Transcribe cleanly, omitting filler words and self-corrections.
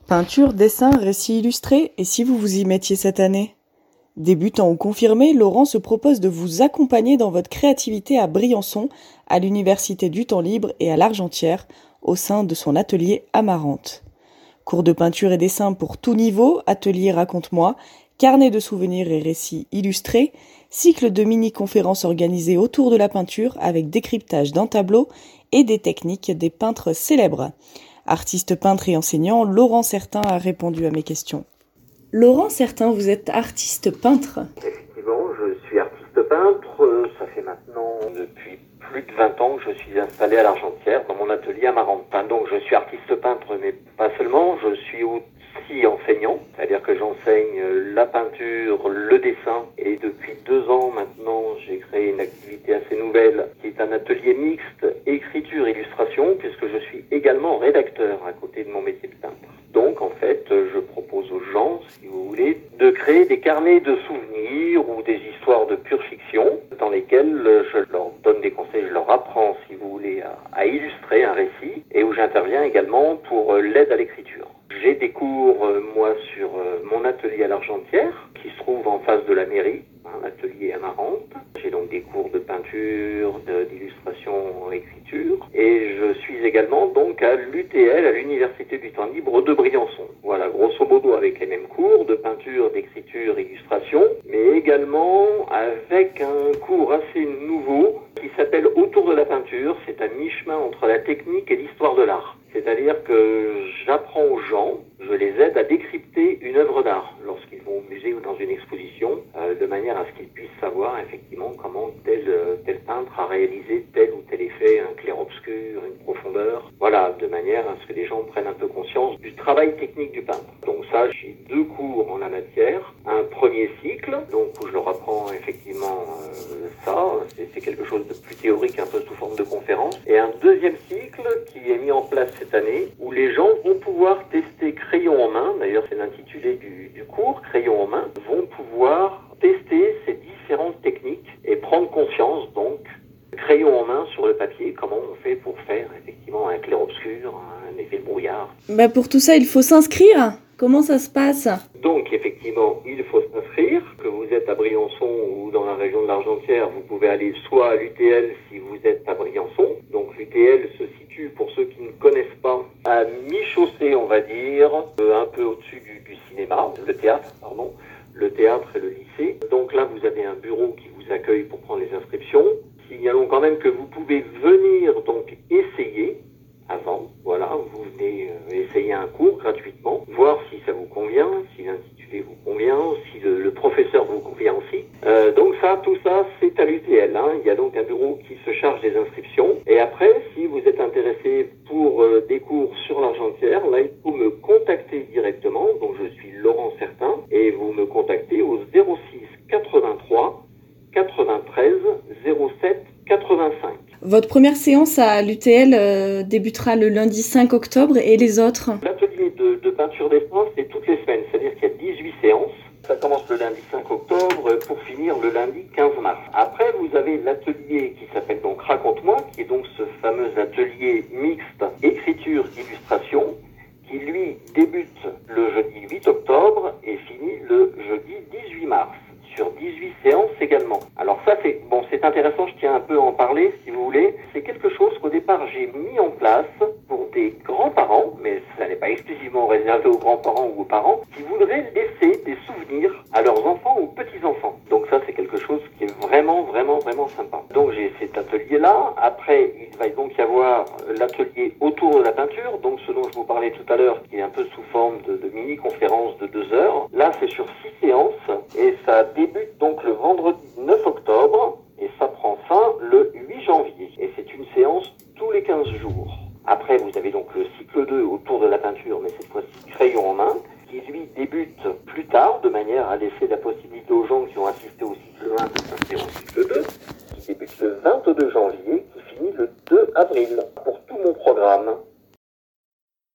Peinture, dessin, récit illustré, et si vous vous y mettiez cette année? Débutant ou confirmé, Laurent se propose de vous accompagner dans votre créativité à Briançon, à l'Université du Temps Libre et à l'Argentière, au sein de son atelier Amarante. Cours de peinture et dessin pour tout niveau, atelier Raconte-moi, carnet de souvenirs et récits illustrés, cycle de mini-conférences organisées autour de la peinture avec décryptage d'un tableau et des techniques des peintres célèbres. Artiste peintre et enseignant, Laurent Certain a répondu à mes questions. Laurent Certain, vous êtes artiste peintre. Effectivement, je suis artiste peintre. Ça fait maintenant depuis plus de 20 ans que je suis installé à l'Argentière dans mon atelier Amarante. Donc je suis artiste peintre, mais pas seulement, je suis aussi enseignant, c'est-à-dire que j'enseigne la peinture, le dessin, et depuis 2 ans maintenant, j'ai créé une activité assez nouvelle qui est un atelier mixte écriture-illustration, puisque je suis également rédacteur à côté de mon métier de peintre. Donc en fait, je propose aux gens, si vous voulez, de créer des carnets de souvenirs ou des histoires de pure fiction dans lesquelles je leur donne des conseils, je leur apprends, si vous voulez, à illustrer un récit, et où j'interviens également pour l'aide à l'écriture. J'ai des cours, moi, sur mon atelier à l'Argentière, qui se trouve en face de la mairie, un atelier Amarante. J'ai donc des cours de peinture, d'illustration, écriture. Et je suis également donc à l'UTL, à l'Université du Temps Libre de Briançon. Voilà, grosso modo avec les mêmes cours de peinture, d'écriture, illustration, mais également avec un cours assez nouveau qui s'appelle Autour de la peinture. C'est à mi-chemin entre la technique et l'histoire de l'art. C'est-à-dire que j'apprends aux gens, je les aide à décrypter une œuvre d'art lorsqu'ils vont au musée ou dans une exposition, de manière à ce qu'ils puissent savoir effectivement comment tel peintre a réalisé tel ou tel effet, un clair-obscur, une profondeur. Voilà, de manière à ce que les gens prennent un peu conscience du travail technique du peintre. Donc ça, j'ai 2 cours en la matière. Un premier cycle, donc où je leur apprends effectivement ça, c'est quelque chose de plus théorique, un peu sous forme de conférence. Et un deuxième cycle qui est mis en place cette année, où les gens vont pouvoir tester crayon en main, d'ailleurs c'est l'intitulé du cours, crayon en main, vont pouvoir tester ces différentes techniques et prendre conscience donc, crayon en main sur le papier, comment on fait pour faire effectivement un clair-obscur, un effet de brouillard. Pour tout ça, il faut s'inscrire. Comment ça se passe? Donc effectivement, il faut s'inscrire. Que vous êtes à Briançon ou dans la région de l'Argentière, vous pouvez aller soit à l'UTL si vous êtes à Briançon. Donc l'UTL se situe, pour ceux qui ne connaissent pas, à mi-chaussée, on va dire, un peu au-dessus du cinéma, le théâtre et le lycée. Donc là, vous avez un bureau qui vous accueille pour prendre les inscriptions. Signalons quand même que vous pouvez venir donc essayer avant, voilà, vous venez essayer un cours gratuitement, voir si ça vous convient, si l'intitulé vous convient, si le professeur vous convient aussi. Donc tout ça, c'est à l'UTL. Il y a donc un bureau qui se charge des inscriptions. Et après, si vous êtes intéressé pour des cours sur l'Argentière, là, il faut me contacter directement. Donc je suis Laurent Certain et vous me contactez au 06 83 93 07 85. Votre première séance à l'UTL débutera le lundi 5 octobre et les autres? L'atelier de peinture dessin, c'est toutes les semaines, c'est-à-dire qu'il y a 18 séances. Ça commence le lundi 5 octobre pour finir le lundi 15 mars. Après, vous avez l'atelier qui s'appelle donc Raconte-moi, qui est donc ce fameux atelier mixte écriture-illustration, qui lui débute le jeudi 8 octobre et finit le jeudi 18 mars. Sur 18 séances également. Alors ça c'est intéressant, je tiens un peu à en parler si vous voulez. C'est quelque chose qu'au départ j'ai mis en place pour des grands-parents, mais ça n'est pas exclusivement réservé aux grands-parents ou aux parents, qui voudraient laisser des souvenirs à leurs enfants ou petits-enfants. Donc ça c'est quelque chose qui est vraiment sympa. Donc j'ai cet atelier-là. Après il va donc y avoir l'atelier autour de la peinture, donc ce dont je vous parlais tout à l'heure, qui est un peu sous forme de mini-conférence de 2 heures. Là c'est sur 6 séances et ça débute donc le vendredi 9 octobre et ça prend fin le 8 janvier. Et c'est une séance tous les 15 jours. Après, vous avez donc le cycle 2 autour de la peinture, mais cette fois-ci crayon en main, qui lui débute plus tard, de manière à laisser la possibilité aux gens qui ont assisté au cycle 1 de s'inscrire au cycle 2, qui débute le 22 janvier, qui finit le 2 avril. Pour tout mon programme,